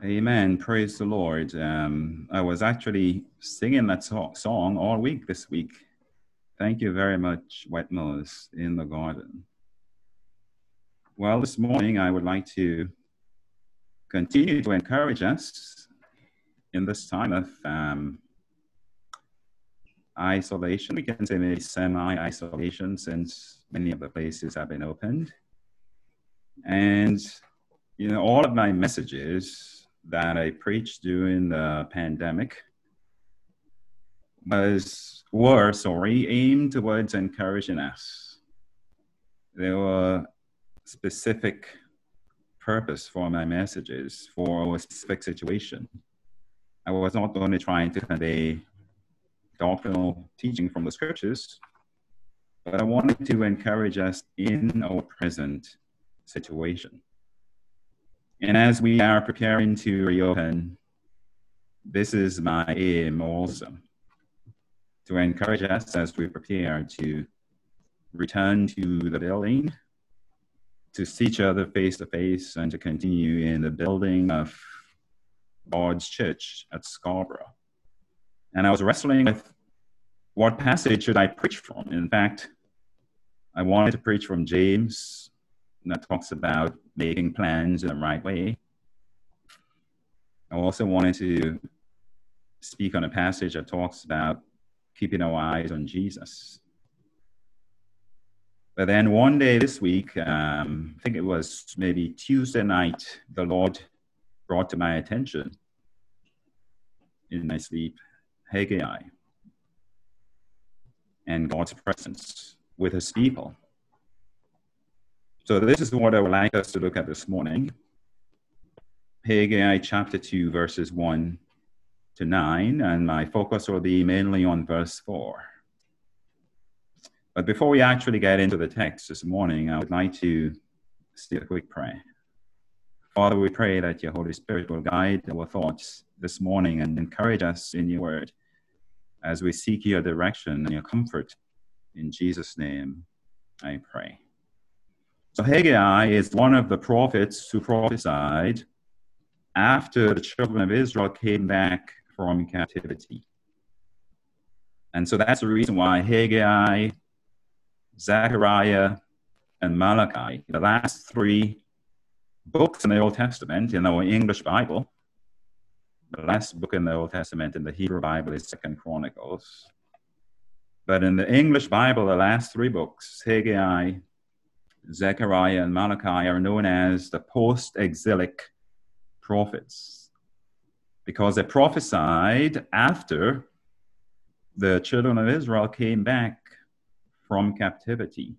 Amen. Praise the Lord. I was actually singing that song all week this week. Thank you very much, Wetmos in the Garden. Well, this morning I would like to continue to encourage us in this time of isolation. We can say maybe semi-isolation since many of the places have been opened. And, all of my messages that I preached during the pandemic were aimed towards encouraging us. There were specific purpose for my messages for a specific situation. I was not only trying to convey doctrinal teaching from the scriptures, but I wanted to encourage us in our present situation. And as we are preparing to reopen, this is my aim also, to encourage us as we prepare to return to the building, to see each other face to face, and to continue in the building of God's church at Scarborough. And I was wrestling with what passage should I preach from. In fact, I wanted to preach from James, that talks about making plans in the right way. I also wanted to speak on a passage that talks about keeping our eyes on Jesus. But then one day this week, I think it was maybe Tuesday night, the Lord brought to my attention in my sleep Haggai and God's presence with his people. So this is what I would like us to look at this morning. Haggai chapter 2, verses 1 to 9, and my focus will be mainly on verse 4. But before we actually get into the text this morning, I would like to say a quick prayer. Father, we pray that your Holy Spirit will guide our thoughts this morning and encourage us in your word as we seek your direction and your comfort. In Jesus' name, I pray. So Haggai is one of the prophets who prophesied after the children of Israel came back from captivity. And so that's the reason why Haggai, Zechariah, and Malachi, the last three books in the Old Testament in our English Bible, the last book in the Old Testament in the Hebrew Bible is 2 Chronicles. But in the English Bible, the last three books, Haggai, Zechariah, and Malachi, are known as the post-exilic prophets because they prophesied after the children of Israel came back from captivity.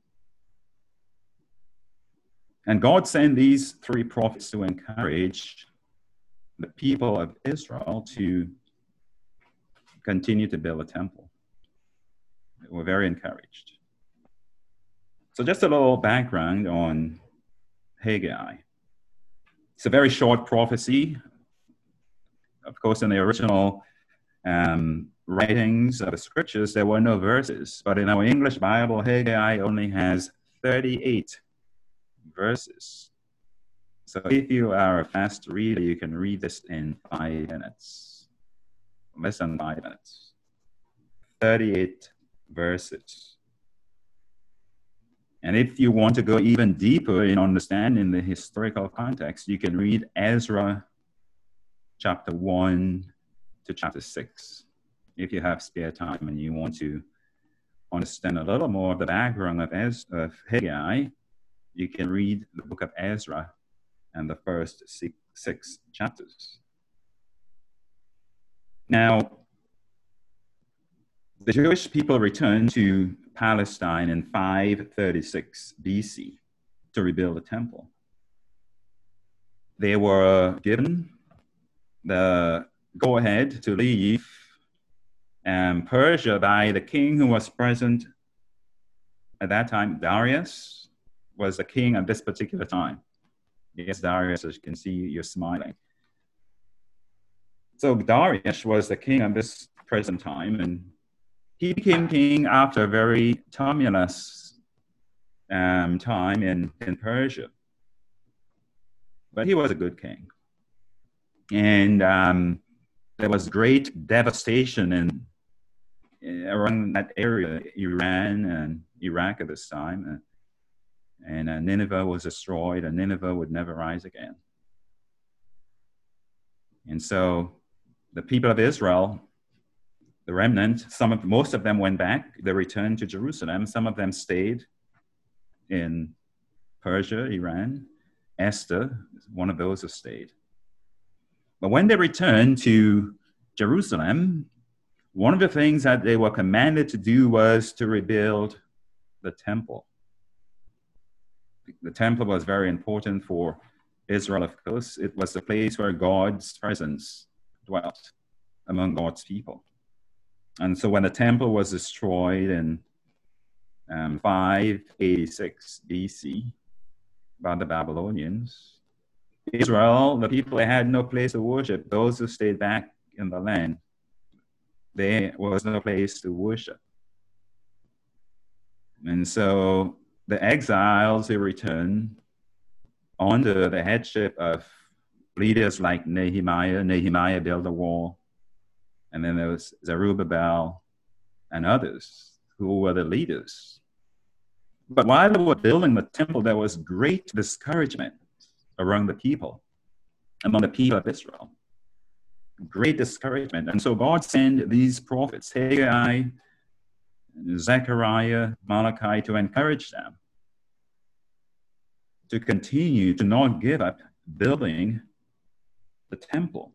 And God sent these three prophets to encourage the people of Israel to continue to build a temple. They were very encouraged. So just a little background on Haggai. It's a very short prophecy. Of course, in the original writings of the scriptures, there were no verses. But in our English Bible, Haggai only has 38 verses. So if you are a fast reader, you can read this in 5 minutes. Less than 5 minutes. 38 verses. And if you want to go even deeper in understanding the historical context, you can read Ezra chapter 1 to chapter 6. If you have spare time and you want to understand a little more of the background of Haggai, you can read the book of Ezra and the first six chapters. Now, the Jewish people returned to Palestine in 536 BC to rebuild the temple. They were given the go-ahead to leave Persia by the king who was present at that time. Darius was the king at this particular time. Yes, Darius, as you can see, you're smiling. So Darius was the king at this present time, and he became king after a very tumultuous time in Persia. But he was a good king. And there was great devastation around that area, Iran and Iraq at this time. And Nineveh was destroyed, and Nineveh would never rise again. And so the people of Israel, the remnant, most of them went back. They returned to Jerusalem. Some of them stayed in Persia, Iran. Esther, one of those who stayed. But when they returned to Jerusalem, one of the things that they were commanded to do was to rebuild the temple. The temple was very important for Israel, of course. It was the place where God's presence dwelt among God's people. And so when the temple was destroyed in 586 BC by the Babylonians, Israel, the people, they had no place to worship. Those who stayed back in the land, there was no place to worship. And so the exiles who returned under the headship of leaders like Nehemiah. Nehemiah built a wall. And then there was Zerubbabel and others who were the leaders. But while they were building the temple, there was great discouragement among the people of Israel. Great discouragement. And so God sent these prophets, Haggai, Zechariah, Malachi, to encourage them to continue to not give up building the temple.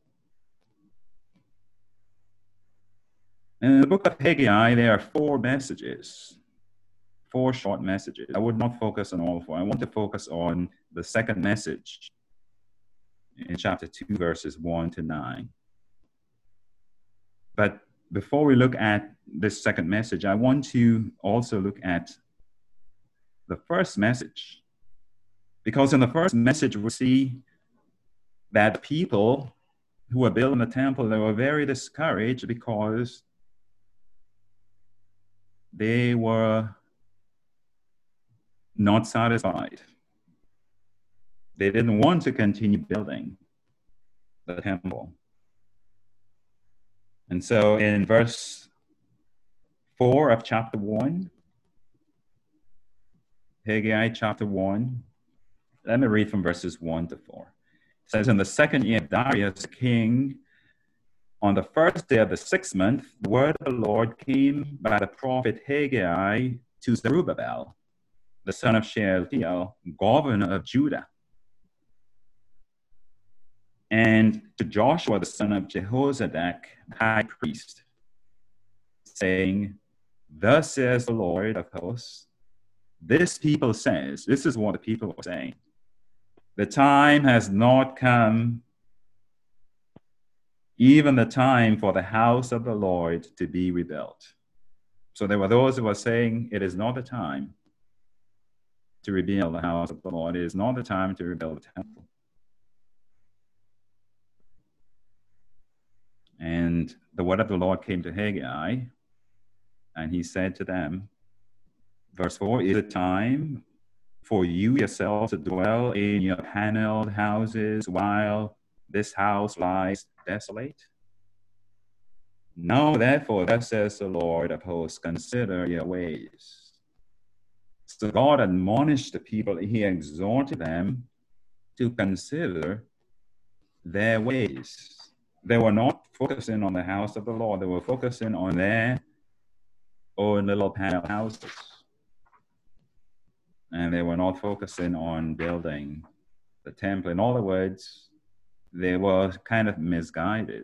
In the book of Haggai, there are 4 messages, 4 short messages. I would not focus on all 4. I want to focus on the second message in chapter 2, verses 1 to 9. But before we look at this second message, I want to also look at the first message. Because in the first message, we see that people who were building the temple, they were very discouraged because they were not satisfied. They didn't want to continue building the temple. And so in verse 4 of chapter 1, Haggai chapter 1, let me read from verses 1 to 4. It says, in the second year of Darius, king, on the first day of the 6th month, the word of the Lord came by the prophet Haggai to Zerubbabel, the son of Shealtiel, governor of Judah, and to Joshua, the son of Jehozadak, high priest, saying, thus says the Lord of hosts, this people says, this is what the people were saying, the time has not come, even the time for the house of the Lord to be rebuilt. So there were those who were saying, it is not the time to rebuild the house of the Lord. It is not the time to rebuild the temple. And the word of the Lord came to Haggai, and he said to them, verse 4, is it time for you yourselves to dwell in your paneled houses while this house lies desolate? Now, therefore, thus says the Lord of hosts, consider your ways. So God admonished the people, he exhorted them to consider their ways. They were not focusing on the house of the Lord. They were focusing on their own little panel houses. And they were not focusing on building the temple. In other words, they were kind of misguided.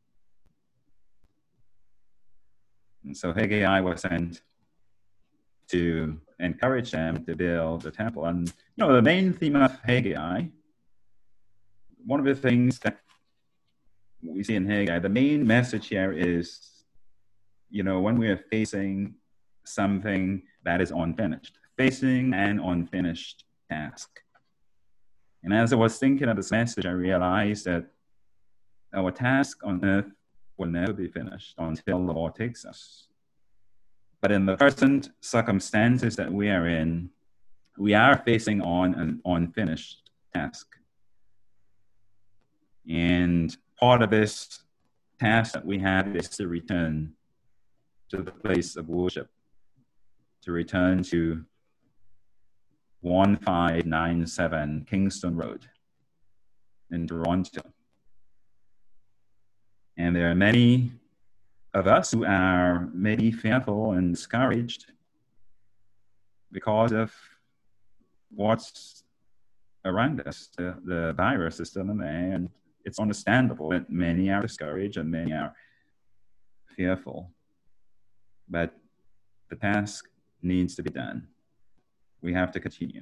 And so Haggai was sent to encourage them to build the temple. And, the main theme of Haggai, one of the things that we see in Haggai, the main message here is, when we are facing something that is unfinished, facing an unfinished task. And as I was thinking of this message, I realized that our task on earth will never be finished until the Lord takes us. But in the present circumstances that we are in, we are facing on an unfinished task. And part of this task that we have is to return to the place of worship, to return to 1597 Kingston Road in Toronto. And there are many of us who are maybe fearful and discouraged because of what's around us. The virus is still in there, and it's understandable that many are discouraged and many are fearful. But the task needs to be done. We have to continue.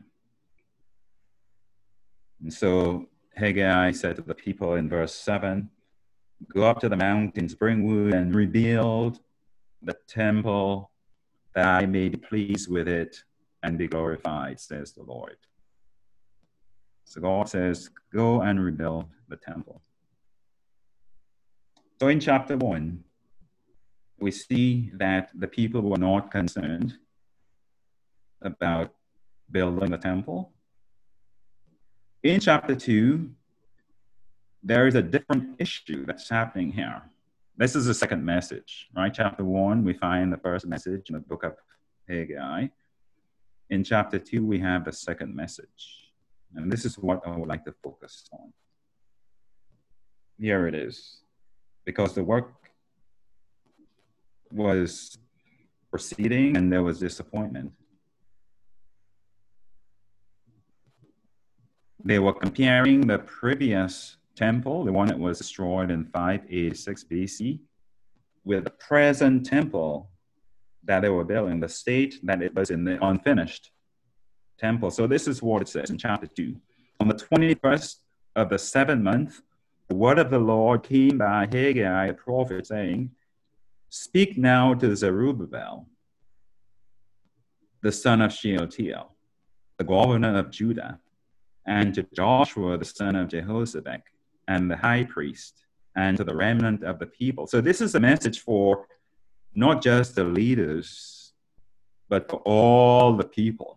And so Haggai said to the people in verse 7, "Go up to the mountains, bring wood, and rebuild the temple, that I may be pleased with it and be glorified, says the Lord." So God says, go and rebuild the temple. So in chapter 1, we see that the people were not concerned about building the temple. In chapter 2, there is a different issue that's happening here. This is the second message, right? Chapter 1, we find the first message in the book of Haggai. In chapter 2, we have the second message. And this is what I would like to focus on. Here it is. Because the work was proceeding and there was disappointment. They were comparing the previous temple, the one that was destroyed in 586 BC, with the present temple that they were building, the state that it was in, the unfinished temple. So this is what it says in chapter 2. On the 21st of the 7th month, the word of the Lord came by Haggai, a prophet, saying, "Speak now to Zerubbabel, the son of Shealtiel, the governor of Judah, and to Joshua, the son of Jehozadak, and the high priest, and to the remnant of the people." So this is a message for not just the leaders, but for all the people.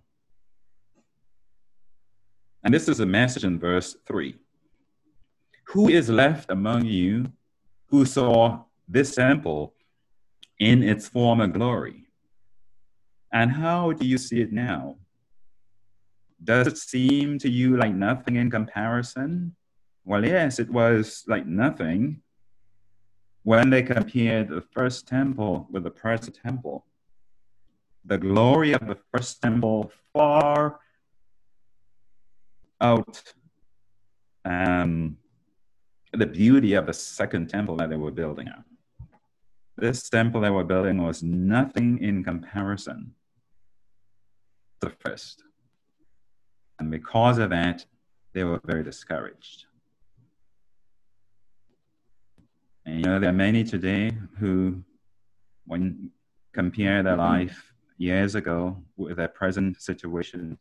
And this is a message in verse 3. "Who is left among you who saw this temple in its former glory? And how do you see it now? Does it seem to you like nothing in comparison?" Well, yes, it was like nothing when they compared the first temple with the present temple. The glory of the first temple far out the beauty of the second temple that they were building. This temple they were building was nothing in comparison to the first. And because of that, they were very discouraged. And there are many today who, when compare their life years ago with their present situation,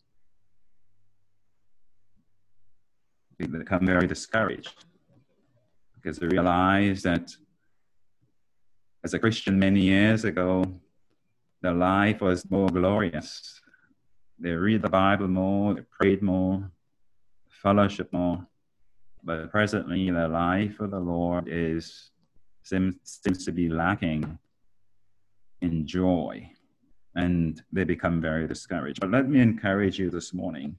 they become very discouraged because they realize that as a Christian many years ago, their life was more glorious. They read the Bible more, they prayed more, fellowship more, but presently their life with the Lord seems to be lacking in joy, and they become very discouraged. But let me encourage you this morning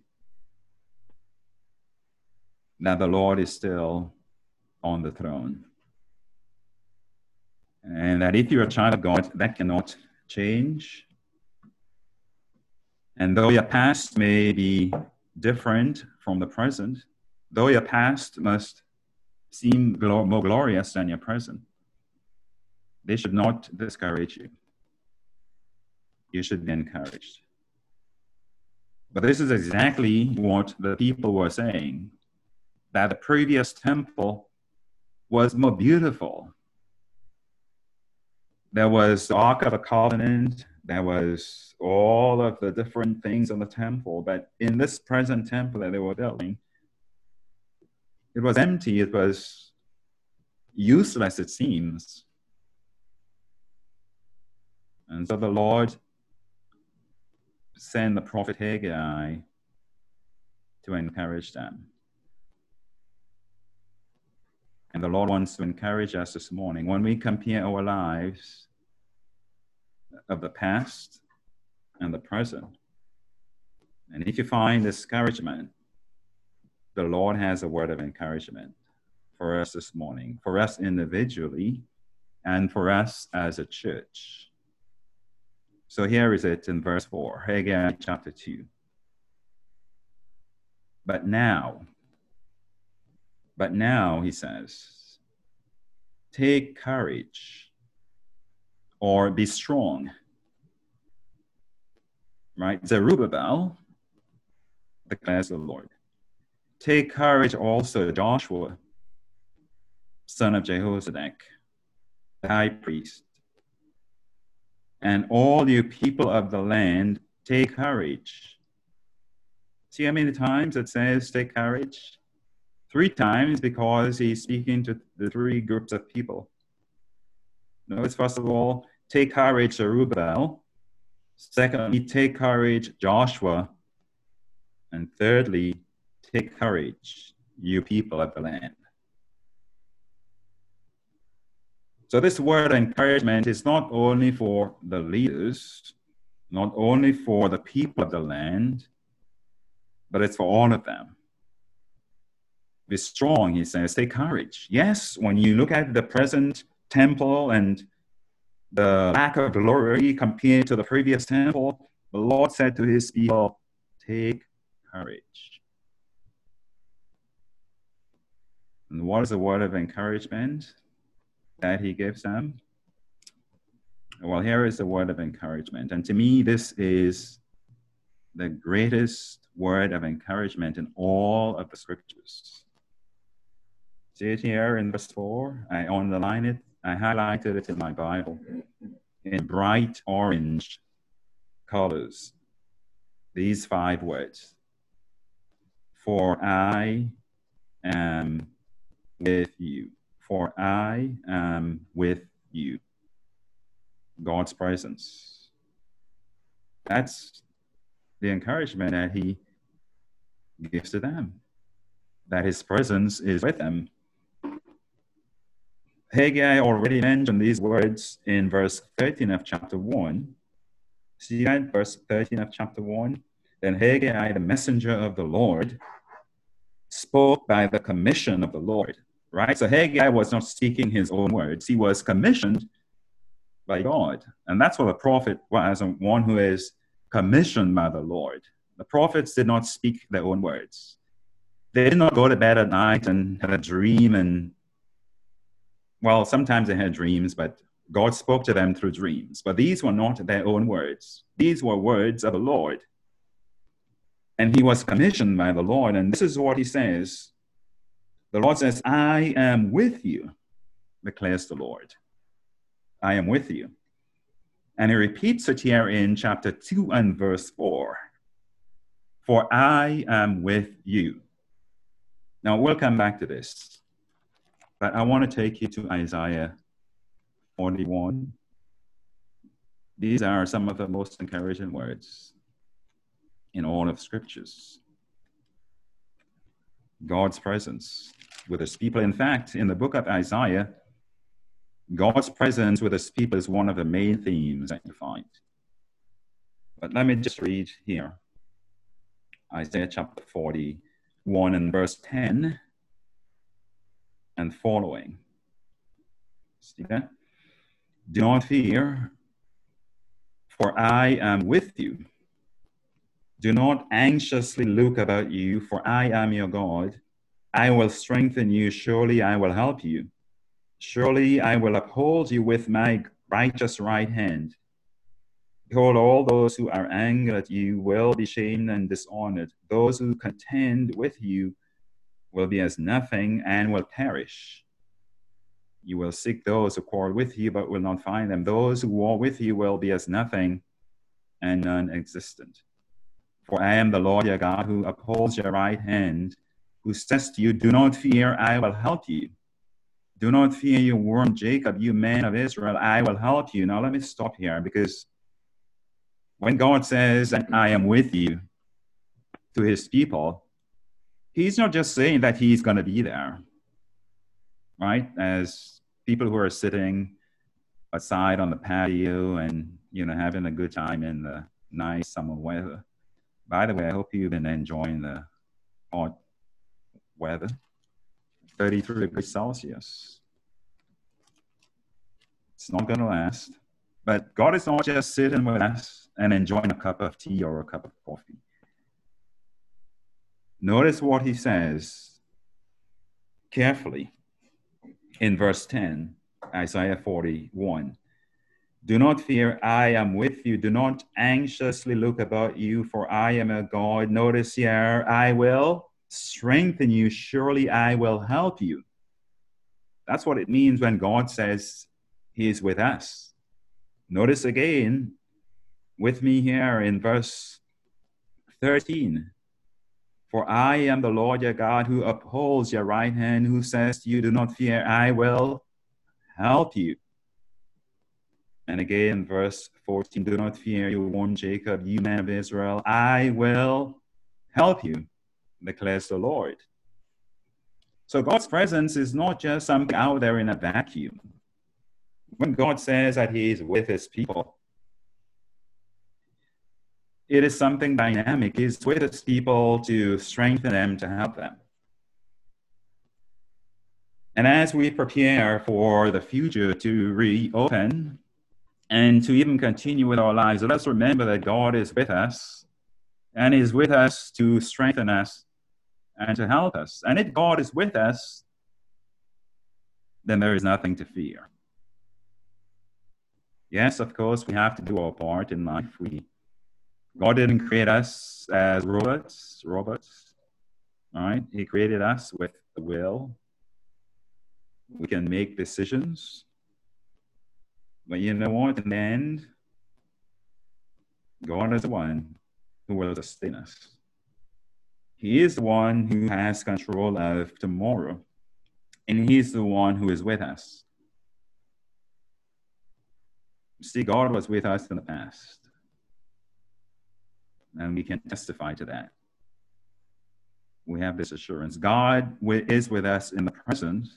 that the Lord is still on the throne, and that if you're a child of God, that cannot change. And though your past may be different from the present, though your past must seem more glorious than your present, they should not discourage you. You should be encouraged. But this is exactly what the people were saying, that the previous temple was more beautiful. There was the Ark of the Covenant, there was all of the different things in the temple, but in this present temple that they were building, it was empty, it was useless, it seems. And so the Lord sent the prophet Haggai to encourage them. And the Lord wants to encourage us this morning. When we compare our lives of the past and the present, and if you find discouragement, the Lord has a word of encouragement for us this morning, for us individually, and for us as a church. So here is it in verse 4, Haggai chapter 2. But now, he says, take courage or be strong. Right? Zerubbabel, declares the Lord. Take courage also, Joshua, son of Jehozadak, the high priest, and all you people of the land, take courage. See how many times it says take courage? 3 times, because he's speaking to the 3 groups of people. Notice, first of all, take courage, Zerubbabel. Secondly, take courage, Joshua. And thirdly, take courage, you people of the land. So this word of encouragement is not only for the leaders, not only for the people of the land, but it's for all of them. Be strong, he says, take courage. Yes, when you look at the present temple and the lack of glory compared to the previous temple, the Lord said to his people, take courage. And what is the word of encouragement that he gives them? Well, here is the word of encouragement. And to me, this is the greatest word of encouragement in all of the scriptures. See it here in verse 4? I underline it. I highlighted it in my Bible in bright orange colors. These 5 words. For I am with you. For I am with you. God's presence. That's the encouragement that he gives to them, that his presence is with them. Haggai already mentioned these words in verse 13 of chapter 1. See that? Verse 13 of chapter 1. Then Haggai, the messenger of the Lord, spoke by the commission of the Lord. Right? So Haggai was not speaking his own words. He was commissioned by God. And that's what a prophet was, one who is commissioned by the Lord. The prophets did not speak their own words. They did not go to bed at night and have a dream and, well, sometimes they had dreams, but God spoke to them through dreams. But these were not their own words. These were words of the Lord. And he was commissioned by the Lord. And this is what he says. The Lord says, I am with you, declares the Lord. I am with you. And he repeats it here in chapter 2 and verse 4. For I am with you. Now, we'll come back to this. But I want to take you to Isaiah 41. These are some of the most encouraging words in all of scriptures. God's presence with his people. In fact, in the book of Isaiah, God's presence with his people is one of the main themes that you find. But let me just read here. Isaiah chapter 41 and verse 10 and following. See that? Do not fear, for I am with you. Do not anxiously look about you, for I am your God. I will strengthen you. Surely I will help you. Surely I will uphold you with my righteous right hand. Behold, all those who are angry at you will be shamed and dishonored. Those who contend with you will be as nothing and will perish. You will seek those who quarrel with you, but will not find them. Those who war with you will be as nothing and non-existent. For I am the Lord your God, who upholds your right hand, who says to you, do not fear, I will help you. Do not fear, you worm Jacob, you man of Israel, I will help you. Now let me stop here, because when God says, I am with you to his people, he's not just saying that he's going to be there. right? As people who are sitting outside on the patio and, having a good time in the nice summer weather. By the way, I hope you've been enjoying the hot weather. 33 degrees Celsius. It's not going to last. But God is not just sitting with us and enjoying a cup of tea or a cup of coffee. Notice what he says carefully in verse 10, Isaiah 41. Do not fear, I am with you. Do not anxiously look about you, for I am a God. Notice here, I will strengthen you. Surely I will help you. That's what it means when God says he is with us. Notice again with me here in verse 13. For I am the Lord your God who upholds your right hand, who says to you, do not fear, I will help you. And again, verse 14, do not fear, you warn Jacob, you man of Israel, I will help you, declares the Lord. So God's presence is not just something out there in a vacuum. When God says that he is with his people, it is something dynamic. He's with his people to strengthen them, to help them. And as we prepare for the future to reopen, and to even continue with our lives, let's remember that God is with us and is with us to strengthen us and to help us. And if God is with us, then there is nothing to fear. Yes, of course, we have to do our part in life. God didn't create us as robots, all right? He created us with a will. We can make decisions. But you know what? In the end, God is the one who will sustain us. He is the one who has control of tomorrow, and he's the one who is with us. See, God was with us in the past, and we can testify to that. We have this assurance. God is with us in the present,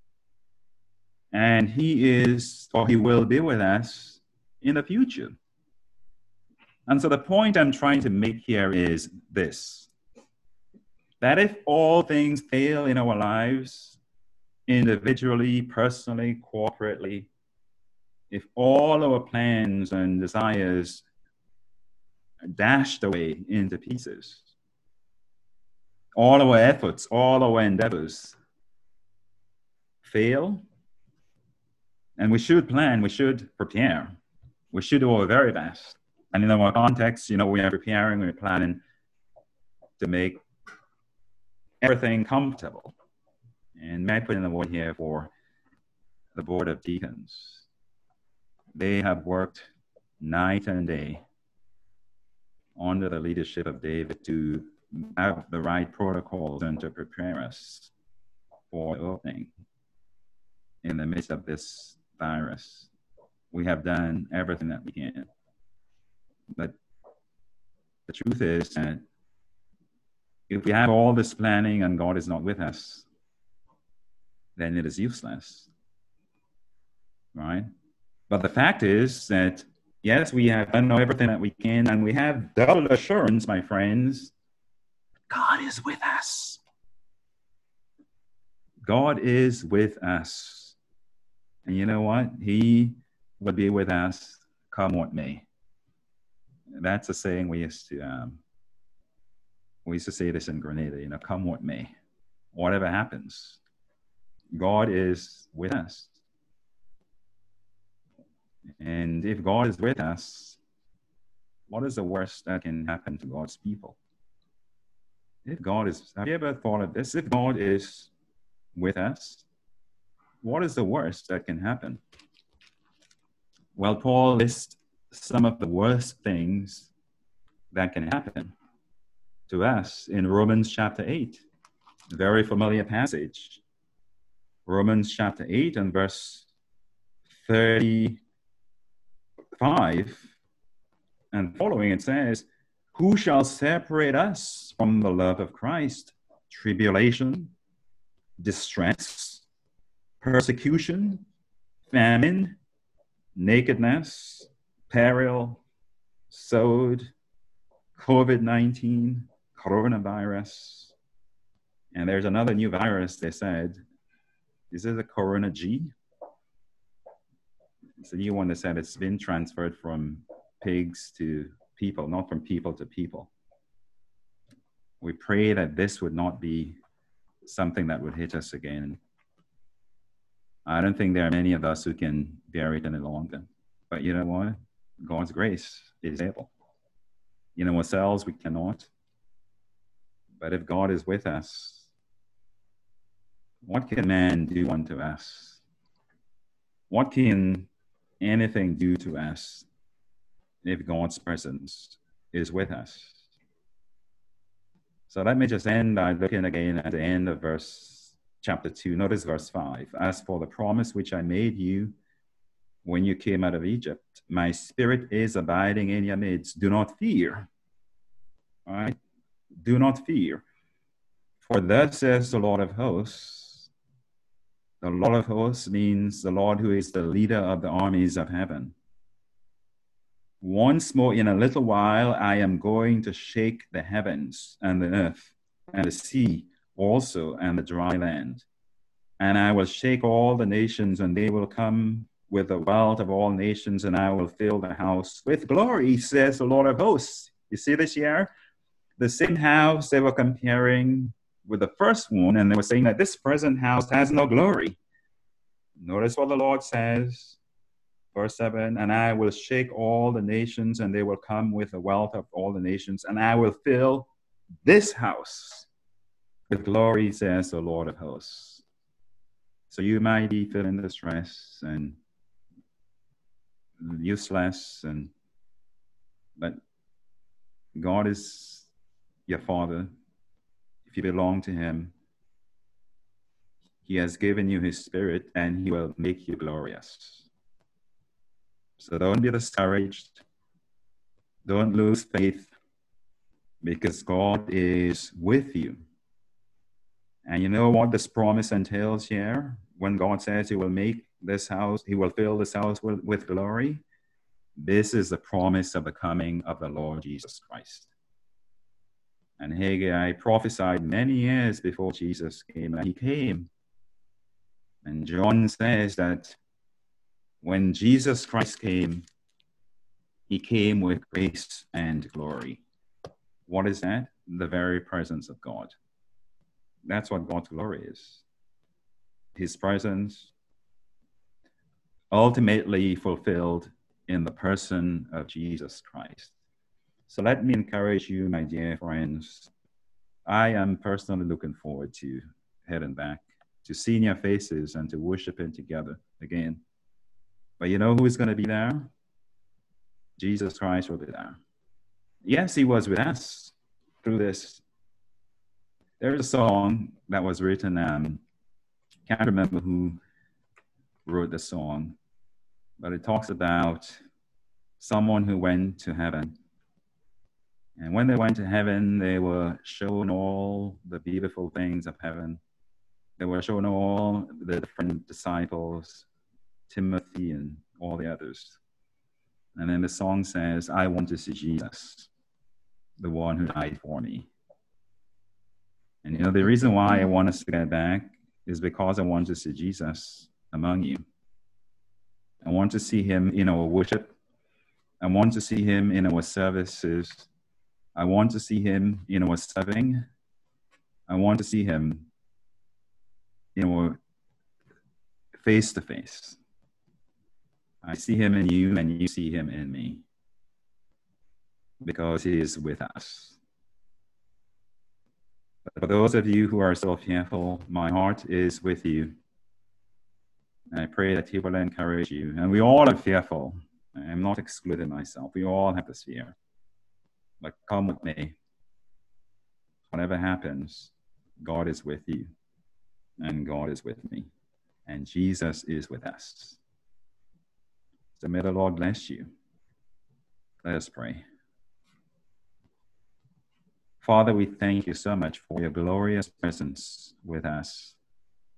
and he will be with us in the future. And so the point I'm trying to make here is this, that if all things fail in our lives, individually, personally, corporately, if all our plans and desires are dashed away into pieces, all our efforts, all our endeavors fail, and we should plan, we should prepare, we should do our very best. And in our context, we are preparing, we're planning to make everything comfortable. And may I put in a word here for the Board of Deacons. They have worked night and day under the leadership of David to have the right protocols and to prepare us for opening in the midst of this virus. We have done everything that we can. But the truth is that if we have all this planning and God is not with us, then it is useless, right? But the fact is that, yes, we have done everything that we can, and we have double assurance, my friends, God is with us. God is with us. And you know what? He will be with us come what may. That's a saying we used to say this in Grenada, come what may. Whatever happens, God is with us. And if God is with us, what is the worst that can happen to God's people? Have you ever thought of this? If God is with us, what is the worst that can happen? Well, Paul lists some of the worst things that can happen to us in Romans chapter 8, a very familiar passage. Romans chapter 8 and verse 35 and following, it says, who shall separate us from the love of Christ? Tribulation, distress, persecution, famine, nakedness, peril, sword, COVID-19, coronavirus. And there's another new virus, they said. Is it a Corona G? It's a new one that said it's been transferred from pigs to people, not from people to people. We pray that this would not be something that would hit us again. I don't think there are many of us who can bear it any longer. But you know what? God's grace is able. In ourselves, we cannot. But if God is with us, what can man do unto us? What can anything do to us if God's presence is with us? So let me just end by looking again at the end of chapter 2. Notice verse 5. As for the promise which I made you when you came out of Egypt, my spirit is abiding in your midst. Do not fear. All right? Do not fear. For thus says the Lord of hosts. The Lord of hosts means the Lord who is the leader of the armies of heaven. Once more, in a little while, I am going to shake the heavens and the earth and the sea also and the dry land. And I will shake all the nations, and they will come with the wealth of all nations, and I will fill the house with glory, says the Lord of hosts. You see this here? The same house they were comparing with the first one, and they were saying that this present house has no glory. Notice what the Lord says. Verse 7, and I will shake all the nations, and they will come with the wealth of all the nations, and I will fill this house with glory, says the Lord of hosts. So you might be feeling distress and useless, but God is your Father. If you belong to him, he has given you his Spirit, and he will make you glorious. So don't be discouraged. Don't lose faith, because God is with you. And you know what this promise entails here? When God says he will make this house, he will fill this house with glory. This is the promise of the coming of the Lord Jesus Christ. And Haggai prophesied many years before Jesus came, and he came. And John says that when Jesus Christ came, he came with grace and glory. What is that? The very presence of God. That's what God's glory is. His presence ultimately fulfilled in the person of Jesus Christ. So let me encourage you, my dear friends. I am personally looking forward to heading back, to seeing your faces and to worshiping together again. But you know who is going to be there? Jesus Christ will be there. Yes, he was with us through this. There's a song that was written, can't remember who wrote the song, but it talks about someone who went to heaven. And when they went to heaven, they were shown all the beautiful things of heaven. They were shown all the different disciples, Timothy and all the others. And then the song says, I want to see Jesus, the one who died for me. And you know, the reason why I want us to get back is because I want to see Jesus among you. I want to see him in our worship. I want to see him in our services. I want to see him in our serving. I want to see him in our face to face. I see him in you, and you see him in me, because he is with us. But for those of you who are still fearful, my heart is with you. I pray that he will encourage you. And we all are fearful. I'm not excluding myself. We all have this fear. But come with me. Whatever happens, God is with you, and God is with me, and Jesus is with us. So may the Lord bless you. Let us pray. Father, we thank you so much for your glorious presence with us.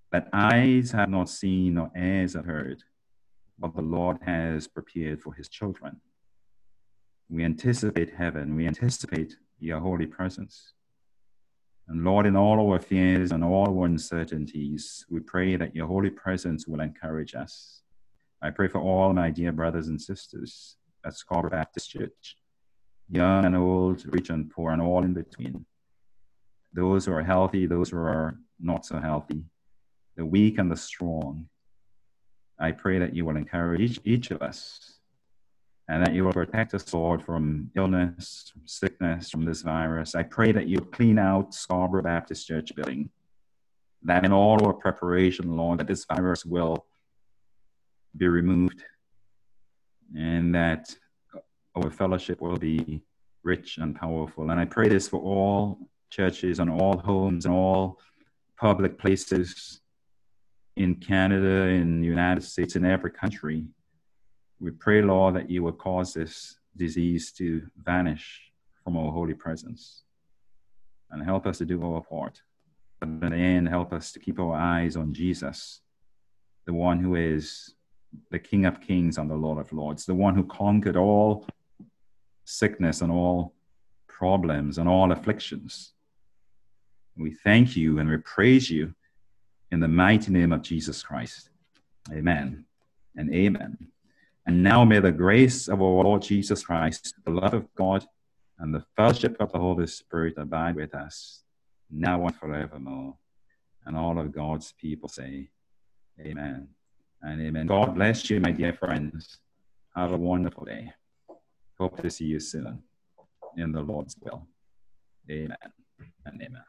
that eyes have not seen nor ears have heard, what the Lord has prepared for his children. We anticipate heaven. We anticipate your holy presence. And Lord, in all our fears and all our uncertainties, we pray that your holy presence will encourage us. I pray for all my dear brothers and sisters at Scarborough Baptist Church, young and old, rich and poor, and all in between. Those who are healthy, those who are not so healthy, the weak and the strong. I pray that you will encourage each of us, and that you will protect us, Lord, from illness, from sickness, from this virus. I pray that you clean out Scarborough Baptist Church building, that in all our preparation, Lord, that this virus will be removed, and that our fellowship will be rich and powerful. And I pray this for all churches and all homes and all public places in Canada, in the United States, in every country. We pray, Lord, that you will cause this disease to vanish from our holy presence and help us to do our part. But in the end, help us to keep our eyes on Jesus, the one who is the King of Kings and the Lord of Lords, the one who conquered all sickness and all problems and all afflictions. We thank you and we praise you in the mighty name of Jesus Christ. Amen and amen. And now may the grace of our Lord Jesus Christ, the love of God, and the fellowship of the Holy Spirit abide with us now and forevermore. And all of God's people say, amen and amen. God bless you, my dear friends. Have a wonderful day. Hope to see you soon in the Lord's will. Amen and amen.